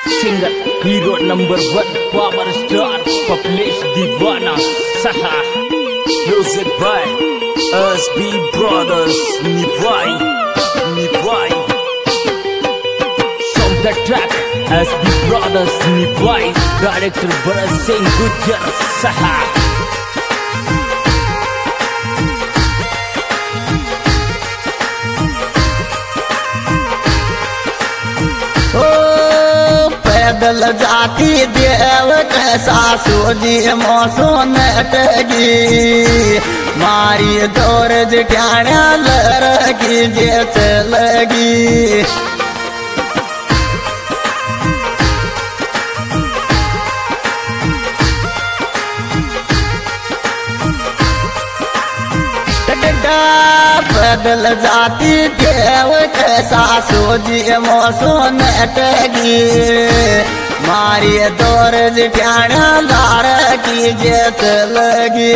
Singer hero number 1 power star पपलेश दीवाना सहा म्यूजिक बाय एसबी ब्रदर्स निभाई from the track SB brothers निभाई डायरेक्टर भरत सिंह गुज्जर सहा पैदल जाती देव कैसा सोजी मौसम नटगी मारी दौड़ जटाना लड़की जे चलगी पैदल जाती देव कैसा सोजी मौसम नटगी मारी दौड़ जटाना लड़की जे चलगी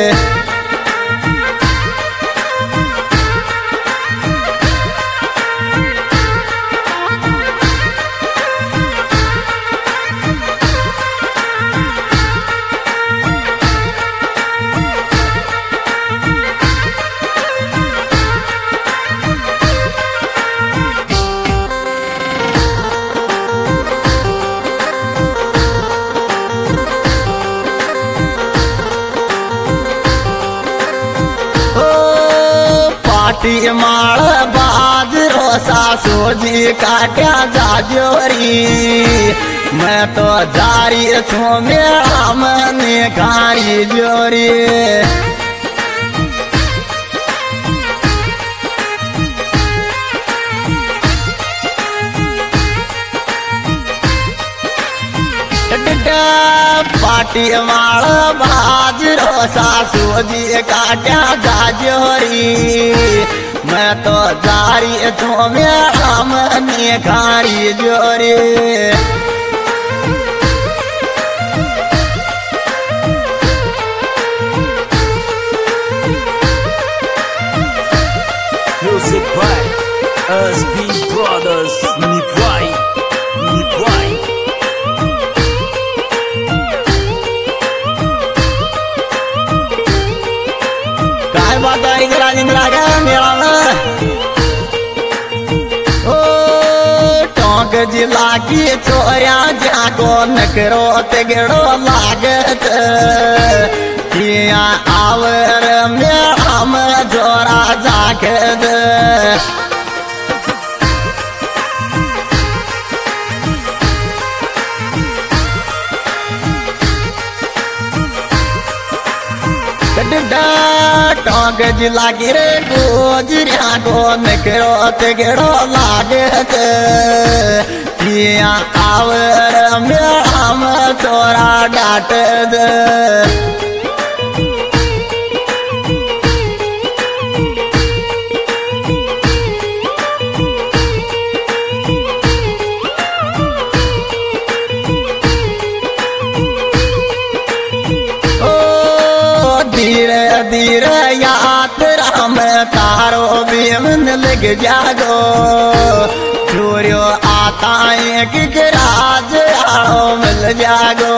पाटी माल बाज रोसा सोजी काट्या जाजोरी मैं तो जारी छू मेरा मन कारी जोरी पाटी माल बाज रोसा सोजी काट्या जाजोरी मैं तो जारी तू मेरा मन कारी जोरी म्यूजिक बाय एसबी ब्रदर्स निभाई इंदिरा का मेला ओ टोंक जिला की चोरिया जागो नकरो तेगड़ो लागत किया आवर मेला में जोरा जागत टोंक जिला गिरे गोजरिया गो नकरो तेगड़ो लागत किया आवर मेला में चोरा डाटद धीरे धीरे यात्रा में तारो बेमन लग जागो सूर्यो आता एक राज आओ मिल जागो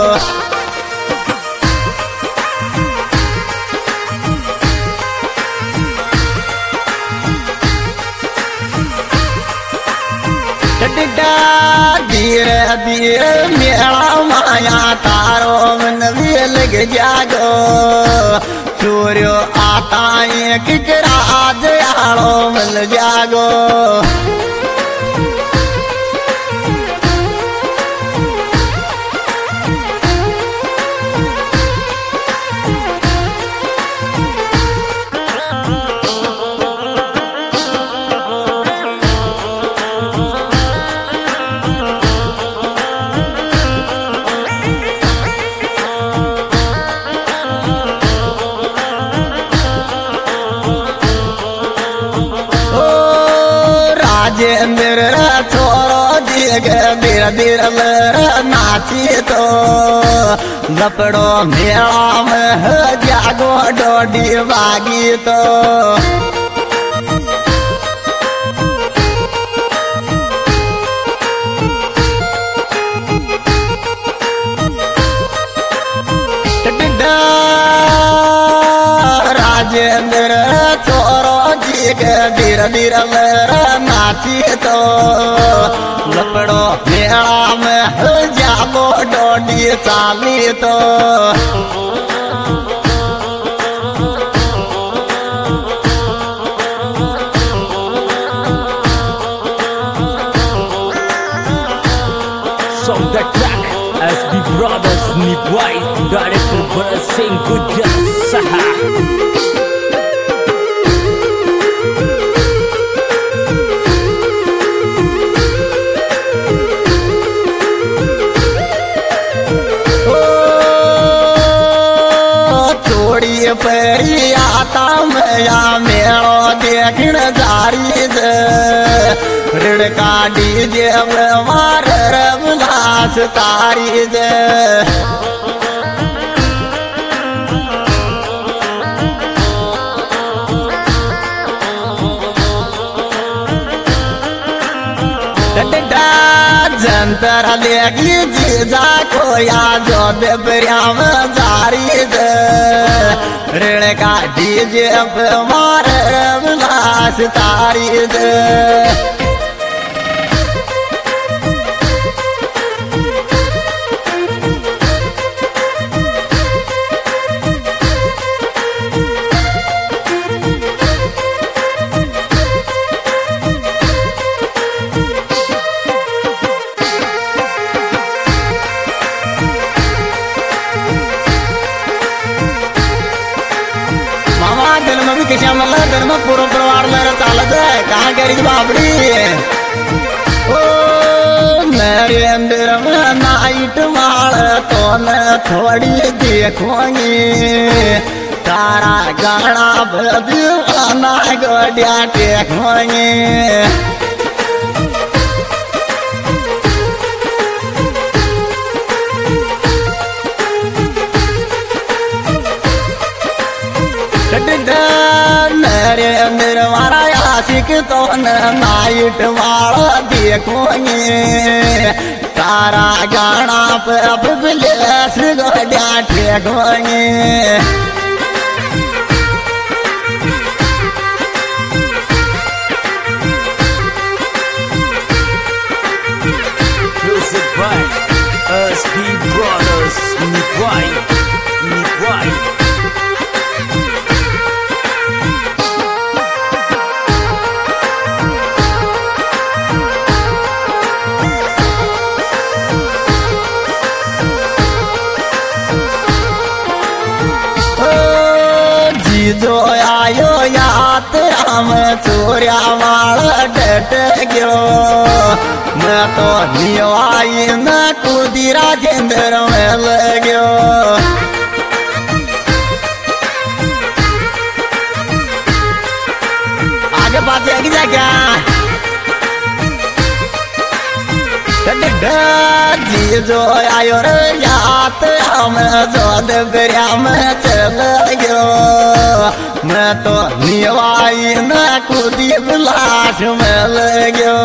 धीरे धीरे मेरा माया तारो मन भी लग जागो सूर्यो आता एक राज आड़ो मिल जागो राजेंद्र छोरो दिग धीरे धीरे नाची तो लपड़ो मेला में जागो डोडी बागी तो के धीरे धीरे मेरा नाची तो लपड़ो मेला में जागो डोडी चाली तो From the track SB Brothers Nibwai, director Bharat Singh Gujjar Saha. परी आता मैया मेलो देखण जारी ऋण का डीजे मार रमदास तारी जंतर लेगी जीजा को या जो देवरियाम जारी ऋण का डीजे मार रमदास तारी मला धर्म पूर्ण प्रवार चालत आहे कहा करी बाबडी ओ नरेंद्र में नाइट माल तो न थोड़ी देखोगी तारा गाना बदीवाना गोडिया टेकोगी नरेंद्र मारा आशिक तो नाइट वाला देखोगे तारा गाना पे अब बिलेस गोडिया ठेकोगे Music by SB Brothers Nibwai, Nibwai. जो आयो याद हम चोरिया वाला डट गयो मैं तो निवाई न कूदी राजेंद्र में लगो आगे बात है क्या क्या जी जो आयो रे याद हम जो देवरिया में चल गयो मैं तो निवाई न कूदी लाश में लगो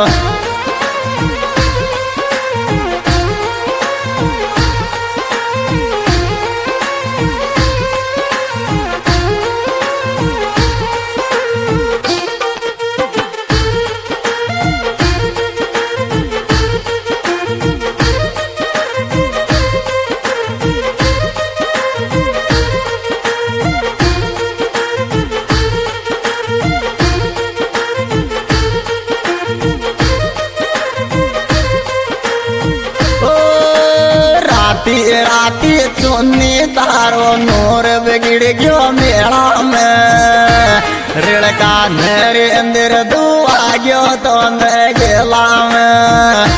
राती चुन्नी तारो नूर बिगड़ गयो मेला में ऋण का नरेंद्र दुआ गयो तो न गेला में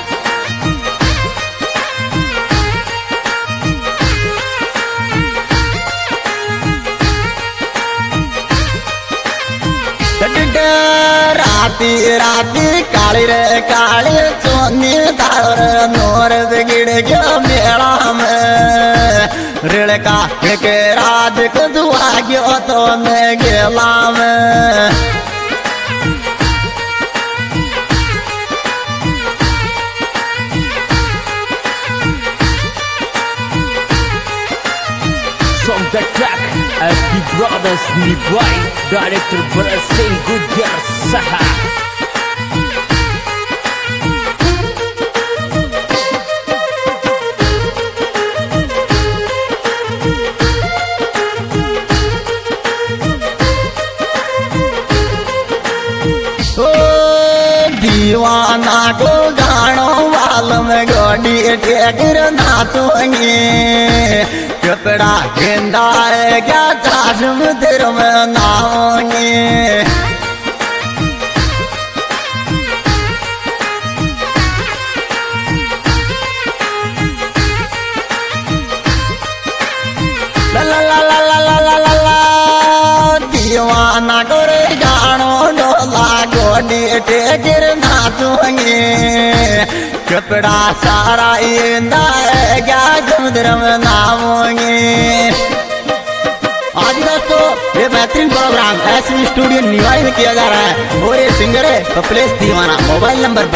राती राती काली रे काली चुन्नी तार नूर बिगड़ गयो मेला में ऋण का के राज को दुआ गयो तो न गेला में From the track SB Brothers Nibwai, Director Bharat Singh Gujjar Saha. दीवाना को गानो वाल में गोडी टेकर नाचोंगे कपड़ा गेंदा है क्या चाशम तेरे में नाओंगे ला ला ला ला ला ला ला ला ला दीवाना को गानो डोला गोडी टेकर नाचोंगे कपड़ा सारा इंदा है क्या समुद्र में नावोंगे। आज दोस्तों ये बेहतरीन प्रोग्राम एसबी स्टूडियो निवाई में किया जा रहा है और ये सिंगर है कपिलेश दीवाना। मोबाइल नंबर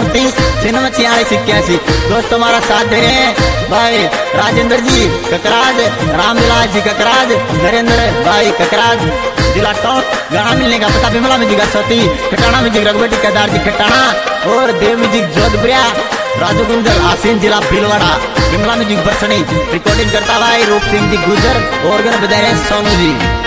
7229 दोस्तों हमारा साथ दे रहे हैं भाई राजेंद्र जी ककराज, रामविलास जी ककराज, नरेंद्र भाई ककराज, जिला टॉप। गाना मिलने का पता बिमला म्यूजिक सती खटाना म्यूजिक रघुवटी केदार जी खटाना और देव म्यूजिक जोधपुरिया, राजू गुंजल आसीन जिला भीलवाड़ा, बिमला म्यूजिक बरसनी। रिकॉर्डिंग करता भाई रूप सिंह जी गुजर और बजा रहे सोनू जी।